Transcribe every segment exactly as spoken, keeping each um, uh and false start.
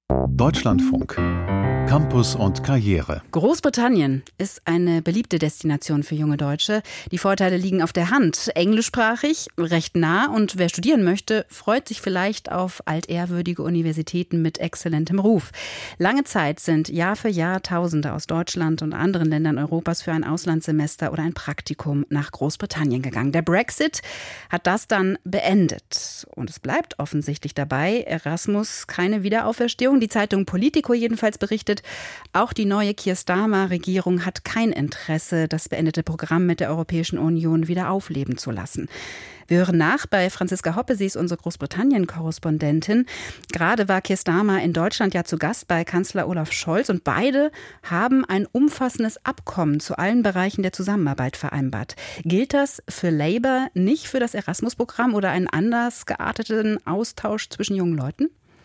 Deutschlandfunk. Campus und Karriere. Großbritannien ist eine beliebte Destination für junge Deutsche. Die Vorteile liegen auf der Hand. Englischsprachig, recht nah, und wer studieren möchte, freut sich vielleicht auf altehrwürdige Universitäten mit exzellentem Ruf. Lange Zeit sind Jahr für Jahr Tausende aus Deutschland und anderen Ländern Europas für ein Auslandssemester oder ein Praktikum nach Großbritannien gegangen. Der Brexit hat das dann beendet. Und es bleibt offensichtlich dabei. Erasmus keine Wiederauferstehung. Die Zeitung Politico jedenfalls berichtet, auch die neue Keir Starmer-Regierung hat kein Interesse, das beendete Programm mit der Europäischen Union wieder aufleben zu lassen. Wir hören nach bei Franziska Hoppe, sie ist unsere Großbritannien-Korrespondentin. Gerade war Keir Starmer in Deutschland ja zu Gast bei Kanzler Olaf Scholz und beide haben ein umfassendes Abkommen zu allen Bereichen der Zusammenarbeit vereinbart. Gilt das für Labour, nicht für das Erasmus-Programm oder einen anders gearteten Austausch zwischen jungen Leuten?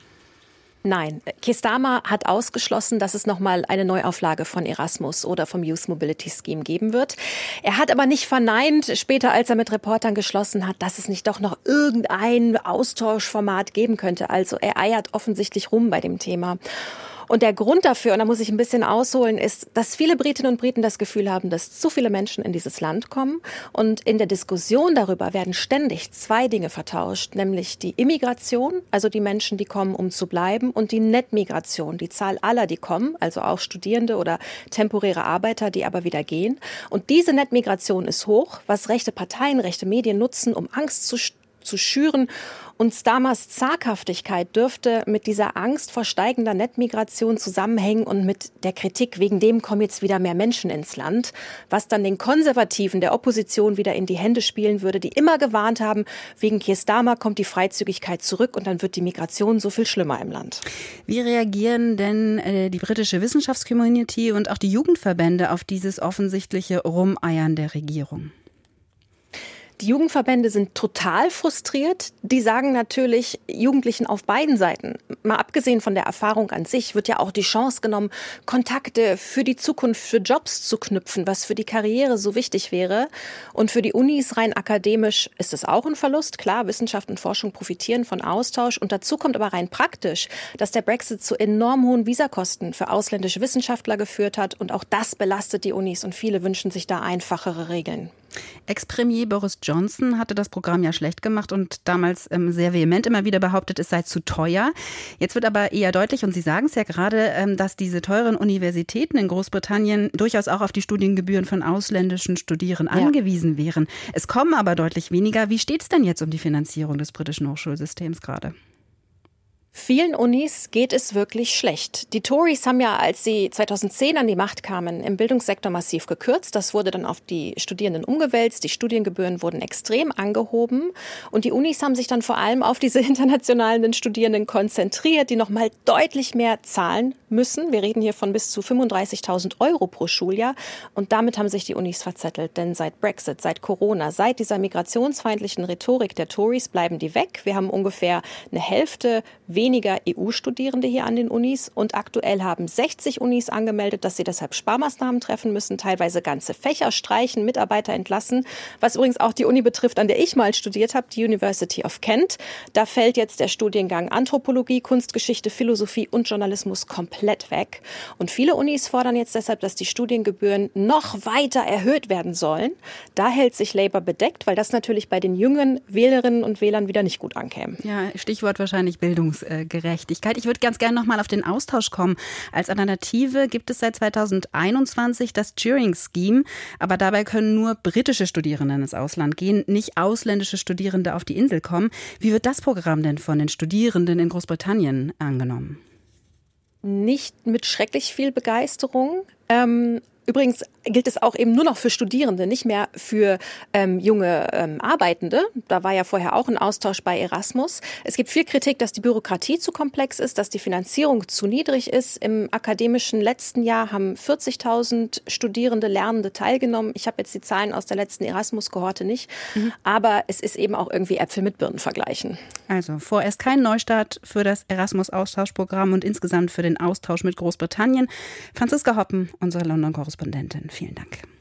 Nein, Keir Starmer hat ausgeschlossen, dass es nochmal eine Neuauflage von Erasmus oder vom Youth Mobility Scheme geben wird. Er hat aber nicht verneint, später als er mit Reportern geschlossen hat, dass es nicht doch noch irgendein Austauschformat geben könnte. Also er eiert offensichtlich rum bei dem Thema. Und der Grund dafür, und da muss ich ein bisschen ausholen, ist, dass viele Britinnen und Briten das Gefühl haben, dass zu viele Menschen in dieses Land kommen. Und in der Diskussion darüber werden ständig zwei Dinge vertauscht, nämlich die Immigration, also die Menschen, die kommen, um zu bleiben, und die Netmigration, die Zahl aller, die kommen, also auch Studierende oder temporäre Arbeiter, die aber wieder gehen. Und diese Netmigration ist hoch, was rechte Parteien, rechte Medien nutzen, um Angst zu zu schüren. Und Starmers Zaghaftigkeit dürfte mit dieser Angst vor steigender Netmigration zusammenhängen und mit der Kritik, wegen dem kommen jetzt wieder mehr Menschen ins Land, was dann den Konservativen der Opposition wieder in die Hände spielen würde, die immer gewarnt haben, wegen Keir Starmer kommt die Freizügigkeit zurück und dann wird die Migration so viel schlimmer im Land. Wie reagieren denn äh, die britische Wissenschaftscommunity und auch die Jugendverbände auf dieses offensichtliche Rumeiern der Regierung? Die Jugendverbände sind total frustriert. Die sagen natürlich Jugendlichen auf beiden Seiten, mal abgesehen von der Erfahrung an sich, wird ja auch die Chance genommen, Kontakte für die Zukunft, für Jobs zu knüpfen, was für die Karriere so wichtig wäre. Und für die Unis rein akademisch ist es auch ein Verlust. Klar, Wissenschaft und Forschung profitieren von Austausch. Und dazu kommt aber rein praktisch, dass der Brexit zu enorm hohen Visakosten für ausländische Wissenschaftler geführt hat. Und auch das belastet die Unis. Und viele wünschen sich da einfachere Regeln. Ex-Premier Boris Johnson hatte das Programm ja schlecht gemacht und damals ähm, sehr vehement immer wieder behauptet, es sei zu teuer. Jetzt wird aber eher deutlich, und Sie sagen es ja gerade, ähm, dass diese teuren Universitäten in Großbritannien durchaus auch auf die Studiengebühren von ausländischen Studierenden ja. angewiesen wären. Es kommen aber deutlich weniger. Wie steht es denn jetzt um die Finanzierung des britischen Hochschulsystems gerade? Vielen Unis geht es wirklich schlecht. Die Tories haben ja, als sie zweitausendzehn an die Macht kamen, im Bildungssektor massiv gekürzt. Das wurde dann auf die Studierenden umgewälzt. Die Studiengebühren wurden extrem angehoben. Und die Unis haben sich dann vor allem auf diese internationalen Studierenden konzentriert, die noch mal deutlich mehr zahlen müssen. Wir reden hier von bis zu fünfunddreißigtausend Euro pro Schuljahr. Und damit haben sich die Unis verzettelt. Denn seit Brexit, seit Corona, seit dieser migrationsfeindlichen Rhetorik der Tories bleiben die weg. Wir haben ungefähr eine Hälfte weniger E U-Studierende hier an den Unis. Und aktuell haben sechzig Unis angemeldet, dass sie deshalb Sparmaßnahmen treffen müssen, teilweise ganze Fächer streichen, Mitarbeiter entlassen. Was übrigens auch die Uni betrifft, an der ich mal studiert habe, die University of Kent. Da fällt jetzt der Studiengang Anthropologie, Kunstgeschichte, Philosophie und Journalismus komplett weg. Und viele Unis fordern jetzt deshalb, dass die Studiengebühren noch weiter erhöht werden sollen. Da hält sich Labour bedeckt, weil das natürlich bei den jungen Wählerinnen und Wählern wieder nicht gut ankäme. Ja, Stichwort wahrscheinlich Bildungsgerechtigkeit. Ich würde ganz gerne noch mal auf den Austausch kommen. Als Alternative gibt es seit zweitausendeinundzwanzig das Turing-Scheme, aber dabei können nur britische Studierende ins Ausland gehen, nicht ausländische Studierende auf die Insel kommen. Wie wird das Programm denn von den Studierenden in Großbritannien angenommen? Nicht mit schrecklich viel Begeisterung. Ähm Übrigens gilt es auch eben nur noch für Studierende, nicht mehr für ähm, junge ähm, Arbeitende. Da war ja vorher auch ein Austausch bei Erasmus. Es gibt viel Kritik, dass die Bürokratie zu komplex ist, dass die Finanzierung zu niedrig ist. Im akademischen letzten Jahr haben vierzigtausend Studierende, Lernende teilgenommen. Ich habe jetzt die Zahlen aus der letzten Erasmus-Kohorte nicht. Mhm. Aber es ist eben auch irgendwie Äpfel mit Birnen vergleichen. Also vorerst kein Neustart für das Erasmus-Austauschprogramm und insgesamt für den Austausch mit Großbritannien. Franziska Hoppen, unsere London-Korrespondentin. Vielen Dank.